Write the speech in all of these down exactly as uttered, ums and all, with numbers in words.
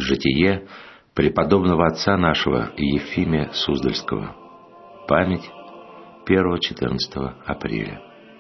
Житие преподобного отца нашего Ефимия Суздальского. Память первого-четырнадцатого апреля.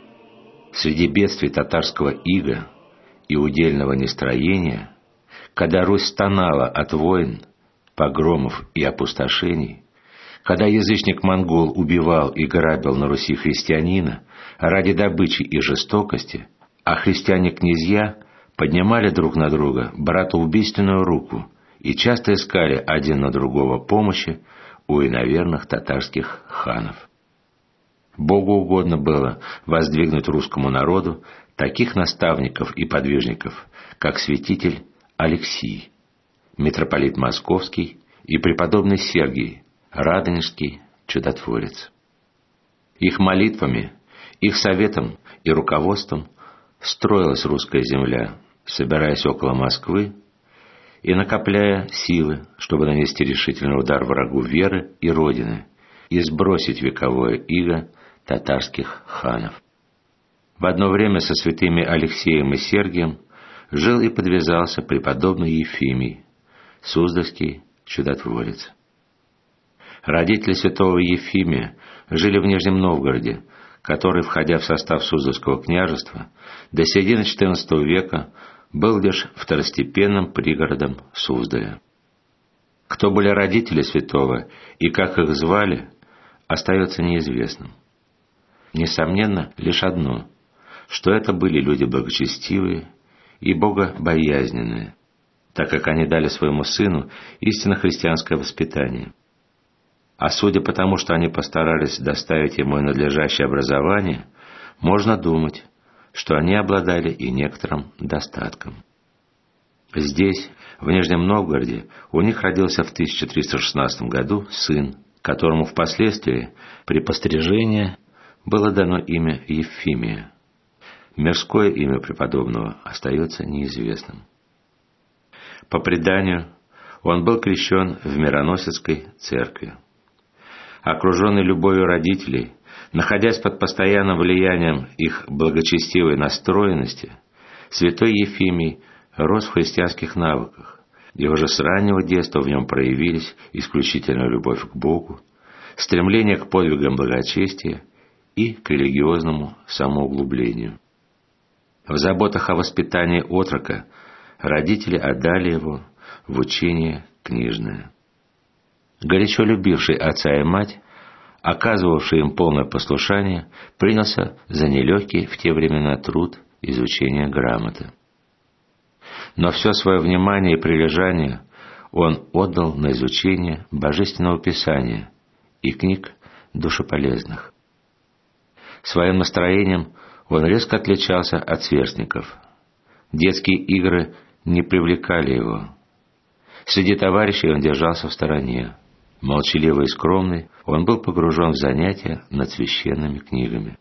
Среди бедствий татарского ига и удельного нестроения, когда Русь стонала от войн, погромов и опустошений, когда язычник-монгол убивал и грабил на Руси христианина ради добычи и жестокости, а христиане-князья поднимали друг на друга братоубийственную руку и часто искали один на другого помощи у иноверных татарских ханов. Богу угодно было воздвигнуть русскому народу таких наставников и подвижников, как святитель Алексий, митрополит Московский и преподобный Сергий, радонежский чудотворец. Их молитвами, их советом и руководством строилась русская земля, собираясь около Москвы и накопляя силы, чтобы нанести решительный удар врагу веры и Родины и сбросить вековое иго татарских ханов. В одно время со святыми Алексеем и Сергием жил и подвязался преподобный Ефимий, Суздальский чудотворец. Родители святого Ефимия жили в Нижнем Новгороде, который, входя в состав Суздальского княжества, до середины четырнадцатого века был лишь второстепенным пригородом Суздаля. Кто были родители святого и как их звали, остается неизвестным. Несомненно, лишь одно, что это были люди благочестивые и богобоязненные, так как они дали своему сыну истинно христианское воспитание. А судя по тому, что они постарались доставить ему надлежащее образование, можно думать, что они обладали и некоторым достатком. Здесь, в Нижнем Новгороде, у них родился в тысяча триста шестнадцатом году сын, которому впоследствии при пострижении было дано имя Ефимия. Мирское имя преподобного остается неизвестным. По преданию, он был крещен в Мироносецкой церкви. Окруженный любовью родителей, находясь под постоянным влиянием их благочестивой настроенности, святой Ефимий рос в христианских навыках, и уже с раннего детства в нем проявились исключительная любовь к Богу, стремление к подвигам благочестия и к религиозному самоуглублению. В заботах о воспитании отрока родители отдали его в учение книжное. Горячо любивший отца и мать, оказывавший им полное послушание, принялся за нелегкий в те времена труд изучения грамоты. Но все свое внимание и прилежание он отдал на изучение Божественного Писания и книг душеполезных. Своим настроением он резко отличался от сверстников. Детские игры не привлекали его. Среди товарищей он держался в стороне. Молчаливый и скромный, он был погружен в занятия над священными книгами.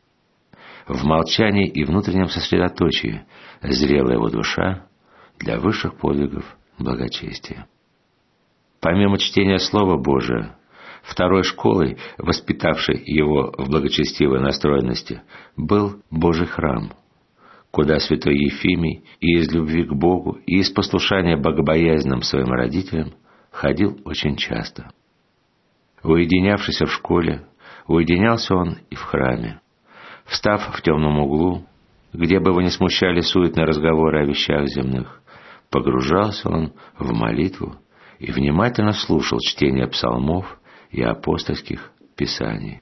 В молчании и внутреннем сосредоточии зрела его душа для высших подвигов благочестия. Помимо чтения Слова Божия, второй школой, воспитавшей его в благочестивой настроенности, был Божий храм, куда святой Ефимий и из любви к Богу, и из послушания богобоязненным своим родителям ходил очень часто. Уединявшись в школе, уединялся он и в храме. Встав в темном углу, где бы его не смущали суетные разговоры о вещах земных, погружался он в молитву и внимательно слушал чтение псалмов и апостольских писаний.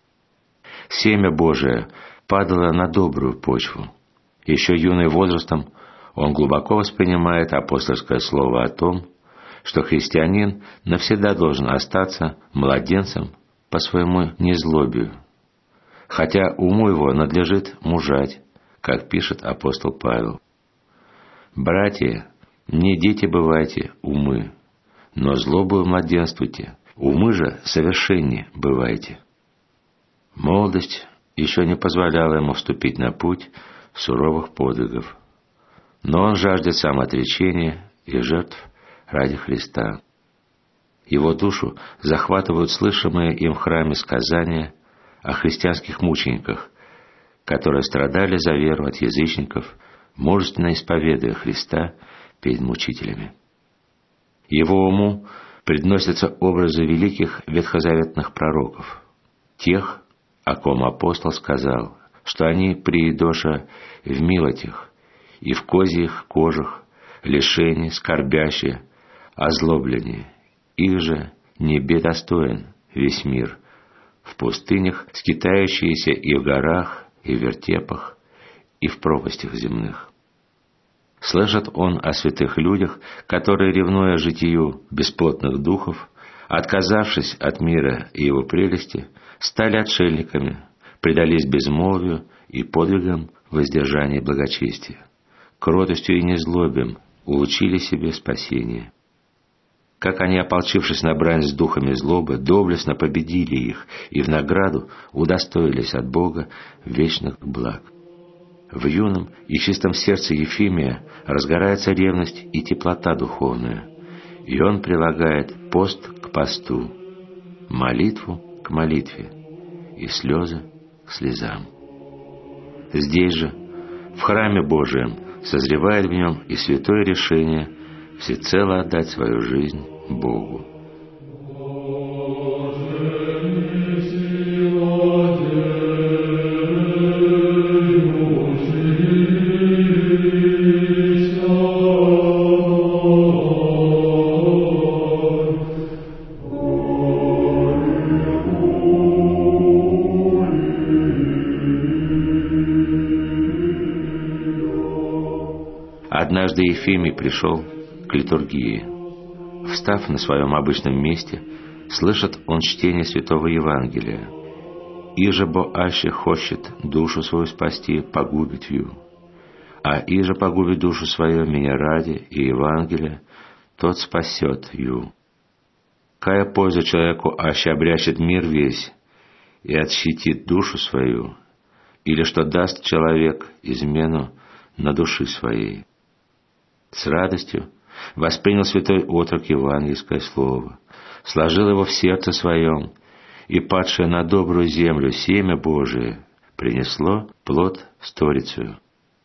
Семя Божие падало на добрую почву. Еще юный возрастом он глубоко воспринимает апостольское слово о том, что христианин навсегда должен остаться младенцем по своему незлобию, хотя уму его надлежит мужать, как пишет апостол Павел. «Братья, не дети бывайте умы, но злобою младенствуйте, умы же совершеннее бывайте». Молодость еще не позволяла ему вступить на путь суровых подвигов, но он жаждет самоотречения и жертв ради Христа. Его душу захватывают слышимые им в храме сказания о христианских мучениках, которые страдали за веру от язычников, мужественно исповедуя Христа перед мучителями. Его уму предносятся образы великих ветхозаветных пророков, тех, о ком апостол сказал, что они приидоша в милотях и в козьих кожах, лишения, скорбящие, озлобленные, их же небе достоин весь мир, в пустынях скитающиеся и в горах, и в вертепах, и в пропастях земных. Слышит он о святых людях, которые, ревнуя житию бесплотных духов, отказавшись от мира и его прелести, стали отшельниками, предались безмолвию и подвигам воздержания и благочестия, кротостью и незлобием улучили себе спасение. Как они, ополчившись на брань с духами злобы, доблестно победили их и в награду удостоились от Бога вечных благ. В юном и чистом сердце Ефимия разгорается ревность и теплота духовная, и он прилагает пост к посту, молитву к молитве и слезы к слезам. Здесь же, в храме Божием, созревает в нем и святое решение всецело отдать свою жизнь Богу. Однажды Ефимий пришел к литургии. Встав на своем обычном месте, слышит он чтение Святого Евангелия. «Иже бо аще хочет душу свою спасти, погубит ее. А иже погубит душу свою меня ради и Евангелия, тот спасет ее. Кая польза человеку, аще обрящет мир весь и отщитит душу свою, или что даст человек измену на души своей». С радостью воспринял святой отрок евангельское слово, сложил его в сердце своем, и, падшее на добрую землю семя Божие, принесло плод сторицею.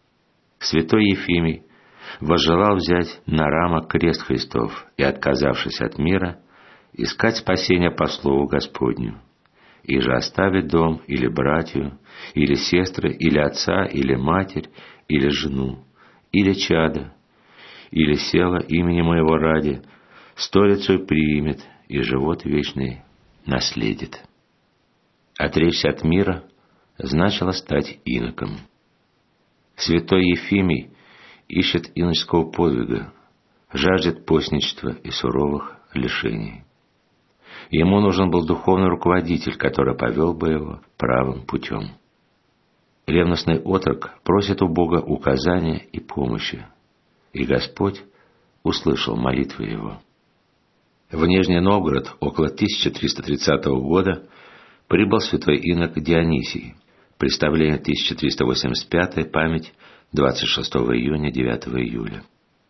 Святой Ефимий возжелал взять на рамок крест Христов и, отказавшись от мира, искать спасения по слову Господню, и же оставить дом или братью, или сестры, или отца, или матерь, или жену, или чада, или села имени моего ради, сторицу примет и живот вечный наследит. Отречься от мира значило стать иноком. Святой Ефимий ищет иноческого подвига, жаждет постничества и суровых лишений. Ему нужен был духовный руководитель, который повел бы его правым путем. Ревностный отрок просит у Бога указания и помощи, и Господь услышал молитвы его. В Нижний Новгород около тысяча триста тридцатого года прибыл святой инок Дионисий, представление тысяча триста восемьдесят пятый, память двадцать шестого июня — девятого июля.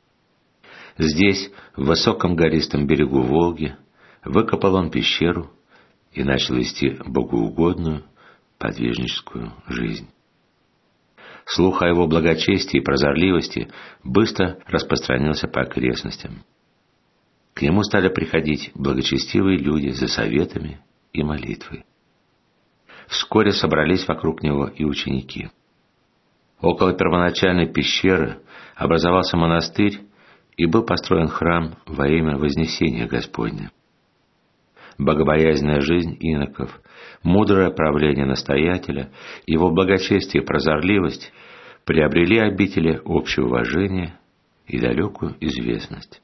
Здесь, в высоком гористом берегу Волги, выкопал он пещеру и начал вести богоугодную подвижническую жизнь. Слух о его благочестии и прозорливости быстро распространился по окрестностям. К нему стали приходить благочестивые люди за советами и молитвой. Вскоре собрались вокруг него и ученики. Около первоначальной пещеры образовался монастырь и был построен храм во имя Вознесения Господня. Богобоязненная жизнь иноков, мудрое правление настоятеля, его благочестие и прозорливость приобрели обители общее уважение и далекую известность.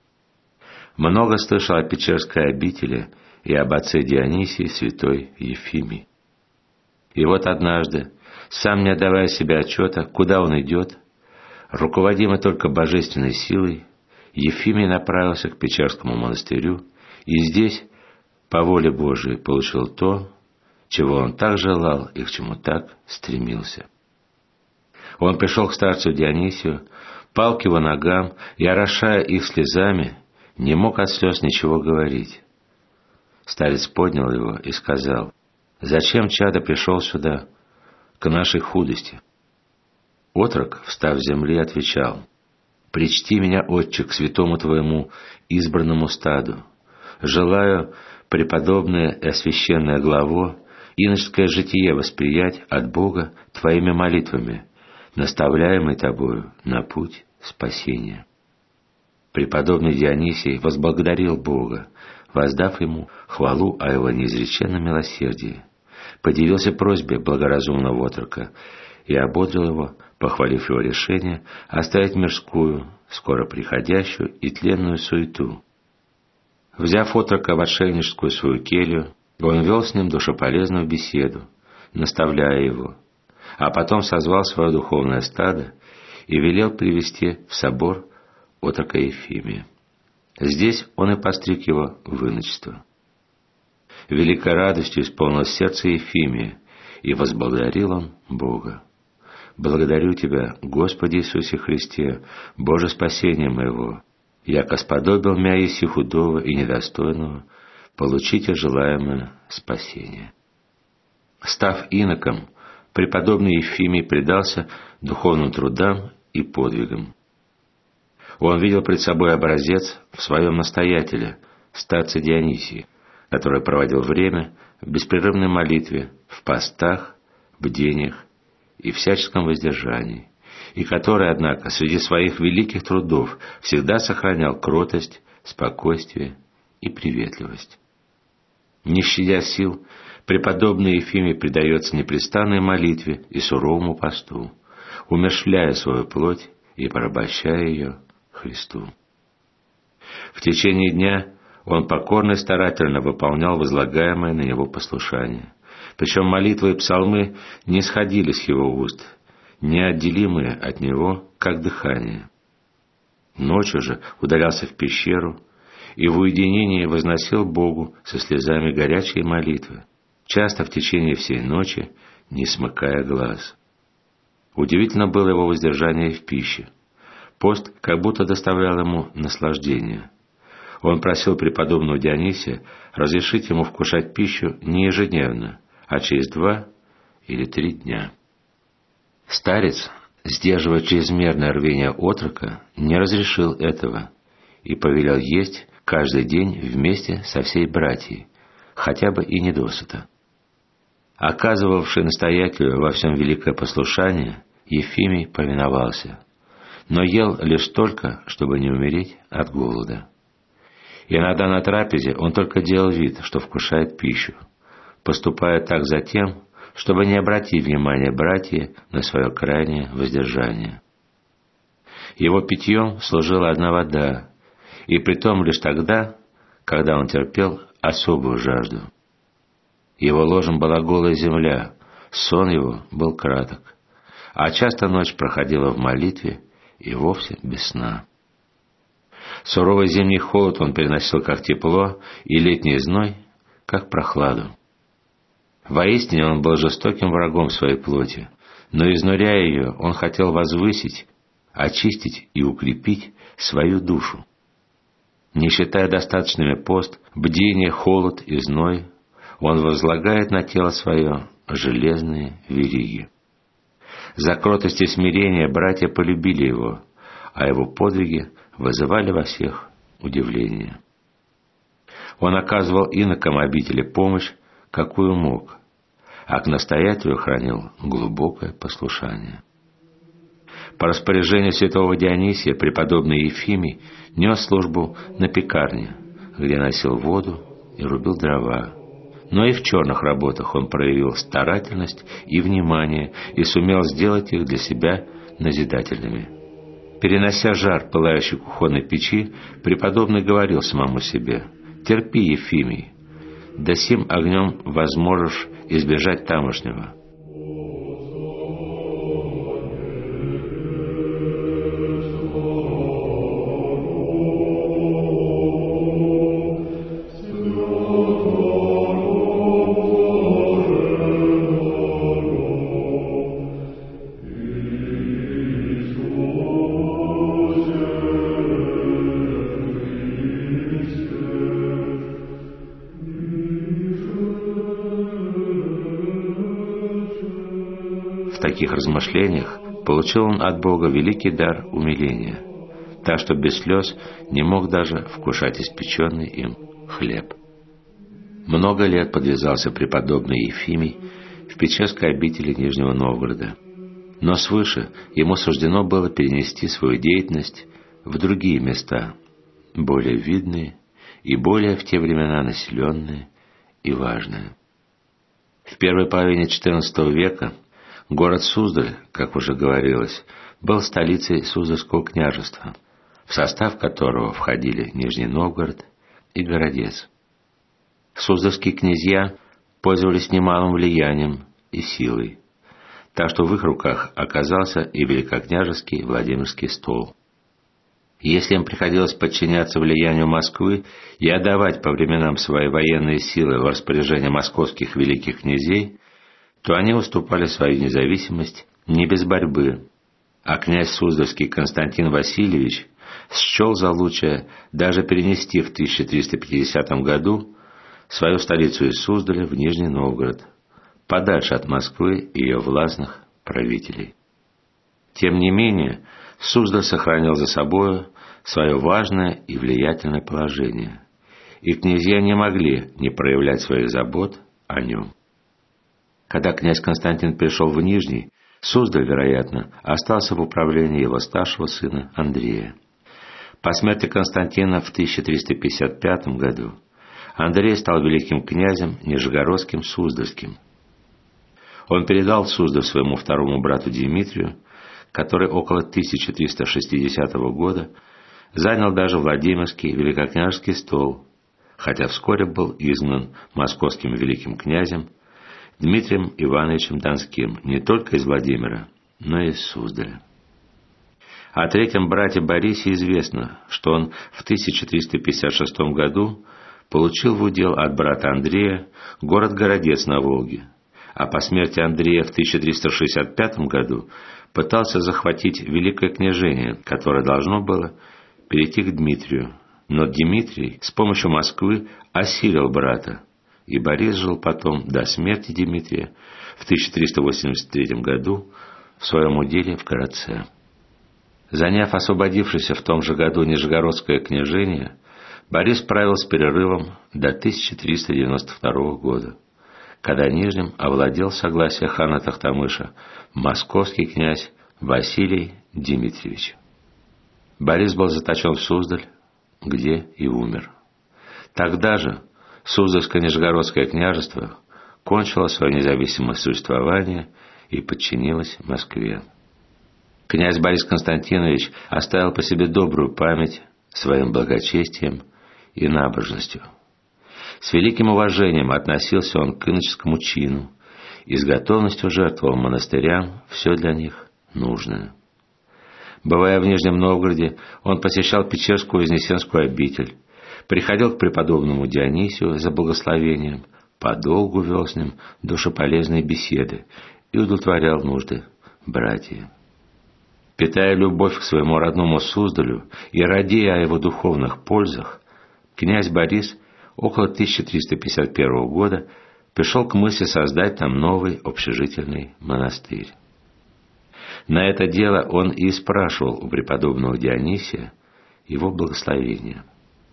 Много слышал о Печерской обители и об отце Дионисии святой Ефимий. И вот однажды, сам не отдавая себе отчета, куда он идет, руководимый только божественной силой, Ефимий направился к Печерскому монастырю и здесь, по воле Божией, получил то, чего он так желал и к чему так стремился. Он пришел к старцу Дионисию, пал к его ногам и, орошая их слезами, не мог от слез ничего говорить. Старец поднял его и сказал: «Зачем, чадо, пришел сюда, к нашей худости?» Отрок, встав с земли, отвечал: Причти меня, Отче, к святому Твоему избранному стаду. Желаю преподобное и освященное главо, иноческое житие восприять от Бога Твоими молитвами, наставляемый Тобою на путь спасения». Преподобный Дионисий возблагодарил Бога, воздав Ему хвалу о Его неизреченном милосердии, подивился просьбе благоразумного отрока и ободрил его, похвалив его решение оставить мирскую, скоро приходящую и тленную суету. Взяв отрока в отшельническую свою келью, он вел с ним душеполезную беседу, наставляя его, а потом созвал свое духовное стадо и велел привести в собор отрока Ефимия. Здесь он и постриг его в иночество. Великой радостью исполнилось сердце Ефимия, и возблагодарил он Бога. «Благодарю Тебя, Господи Иисусе Христе, Боже спасения моего, яко сподобил мя еси худого и недостойного, получите желаемое спасение». Став иноком, преподобный Ефимий предался духовным трудам и подвигам. Он видел пред собой образец в своем настоятеле, старце Дионисии, который проводил время в беспрерывной молитве, в постах, бдениях и всяческом воздержании, и который, однако, среди своих великих трудов всегда сохранял кротость, спокойствие и приветливость. Не щадя сил, преподобный Ефимий предается непрестанной молитве и суровому посту, умерщвляя свою плоть и порабощая ее Христу. В течение дня он покорно и старательно выполнял возлагаемое на него послушание, причем молитвы и псалмы не сходили с его уст, неотделимые от него, как дыхание. Ночью же удалялся в пещеру и в уединении возносил Богу со слезами горячие молитвы, часто в течение всей ночи не смыкая глаз. Удивительно было его воздержание в пище. Пост как будто доставлял ему наслаждение. Он просил преподобного Дионисия разрешить ему вкушать пищу не ежедневно, а через два или три дня. Старец, сдерживая чрезмерное рвение отрока, не разрешил этого и повелел есть каждый день вместе со всей братьей, хотя бы и недосыта. Оказывавший настоятелю во всем великое послушание, Ефимий повиновался, но ел лишь только, чтобы не умереть от голода. Иногда на трапезе он только делал вид, что вкушает пищу, поступая так затем, чтобы не обратить внимания братья на свое крайнее воздержание. Его питьем служила одна вода, и притом лишь тогда, когда он терпел особую жажду. Его ложем была голая земля, сон его был краток, а часто ночь проходила в молитве и вовсе без сна. Суровый зимний холод он переносил как тепло, и летний зной как прохладу. Воистине он был жестоким врагом своей плоти, но, изнуряя ее, он хотел возвысить, очистить и укрепить свою душу. Не считая достаточными пост, бдение, холод и зной, он возлагает на тело свое железные вериги. За кротость и смирение братья полюбили его, а его подвиги вызывали во всех удивление. Он оказывал инокам обители помощь, какую мог, а к настоятелю хранил глубокое послушание. По распоряжению святого Дионисия преподобный Ефимий нес службу на пекарне, где носил воду и рубил дрова. Но и в черных работах он проявил старательность и внимание и сумел сделать их для себя назидательными. Перенося жар пылающей кухонной печи, преподобный говорил самому себе: «Терпи, Ефимий, да сим огнем возможешь избежать тамошнего». В таких размышлениях получил он от Бога великий дар умиления. так что без слез не мог даже вкушать испеченный им хлеб. Много лет подвязался преподобный Ефимий в Печерской обители Нижнего Новгорода, но свыше ему суждено было перенести свою деятельность в другие места, более видные и более в те времена населенные и важные. В первой половине четырнадцатого века город Суздаль, как уже говорилось, был столицей Суздальского княжества, в состав которого входили Нижний Новгород и Городец. Суздальские князья пользовались немалым влиянием и силой, так что в их руках оказался и великокняжеский Владимирский стол. Если им приходилось подчиняться влиянию Москвы и отдавать по временам свои военные силы в распоряжение московских великих князей, то они уступали свою независимость не без борьбы, а князь Суздальский Константин Васильевич счел за лучшее даже перенести в тысяча триста пятидесятом году свою столицу из Суздаля в Нижний Новгород, подальше от Москвы и ее властных правителей. Тем не менее, Суздаль сохранил за собою свое важное и влиятельное положение, и князья не могли не проявлять своих забот о нем. Когда князь Константин пришел в Нижний, Суздаль, вероятно, остался в управлении его старшего сына Андрея. По смерти Константина в тысяча триста пятьдесят пятом году Андрей стал великим князем Нижегородским Суздальским. Он передал Суздаль своему второму брату Дмитрию, который около тысяча триста шестидесятого года занял даже Владимирский великокняжеский стол, хотя вскоре был изгнан московским великим князем Дмитрием Ивановичем Донским не только из Владимира, но и из Суздаля. О третьем брате Борисе известно, что он в тысяча триста пятьдесят шестом году получил в удел от брата Андрея город Городец на Волге, а по смерти Андрея в тысяча триста шестьдесят пятом году пытался захватить Великое княжение, которое должно было перейти к Дмитрию. Но Дмитрий с помощью Москвы осилил брата, и Борис жил потом до смерти Дмитрия в тысяча триста восемьдесят третьем году в своем уделе в Городце. Заняв освободившееся в том же году Нижегородское княжение, Борис правил с перерывом до тысяча триста девяносто второго года, когда Нижним овладел согласие хана Тохтамыша московский князь Василий Дмитриевич. Борис был заточен в Суздаль, где и умер. Тогда же Суздальско-Нижегородское княжество кончило свое независимое существование и подчинилось Москве. Князь Борис Константинович оставил по себе добрую память своим благочестием и набожностью. С великим уважением относился он к иноческому чину и с готовностью жертвовал монастырям все для них нужное. Бывая в Нижнем Новгороде, он посещал Печерскую Вознесенскую обитель, приходил к преподобному Дионисию за благословением, подолгу вел с ним душеполезные беседы и удовлетворял нужды братьев. Питая любовь к своему родному Суздалю и радея о его духовных пользах, князь Борис около тысяча триста пятьдесят первого года пришел к мысли создать там новый общежительный монастырь. На это дело он и спрашивал у преподобного Дионисия его благословения.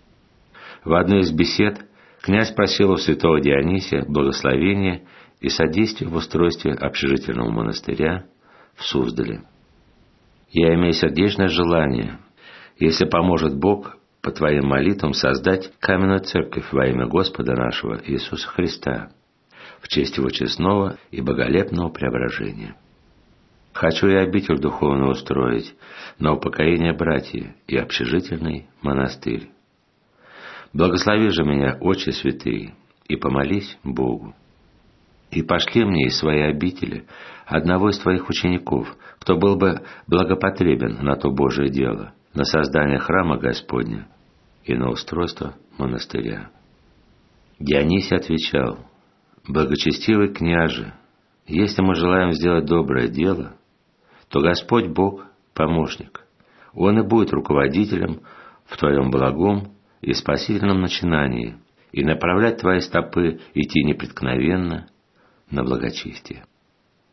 В одной из бесед князь просил у святого Дионисия благословения и содействия в устройстве общежительного монастыря в Суздале. «Я имею сердечное желание, если поможет Бог, по твоим молитвам создать каменную церковь во имя Господа нашего Иисуса Христа, в честь его честного и боголепного преображения. Хочу и обитель духовную устроить на упокоение братьев и общежительный монастырь. Благослови же меня, Отче святый, и помолись Богу. И пошли мне из своей обители одного из твоих учеников, кто был бы благопотребен на то Божие дело, на создание храма Господня и на устройство монастыря». Дионисий отвечал: «Благочестивый княже, если мы желаем сделать доброе дело, то Господь Бог – помощник. Он и будет руководителем в твоем благом и спасительном начинании и направлять твои стопы идти непреткновенно на благочестие».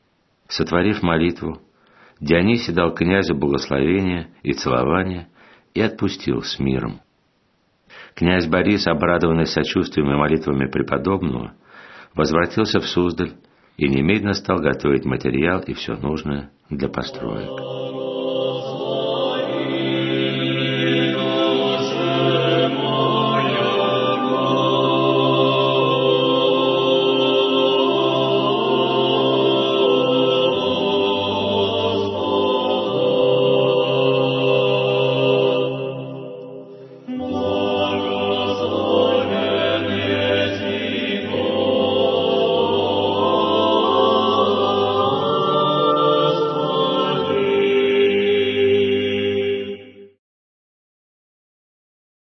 Сотворив молитву, Дионисий дал князю благословение и целование и и отпустил с миром. Князь Борис, обрадованный сочувствием и молитвами преподобного, возвратился в Суздаль и немедленно стал готовить материал и все нужное для построек.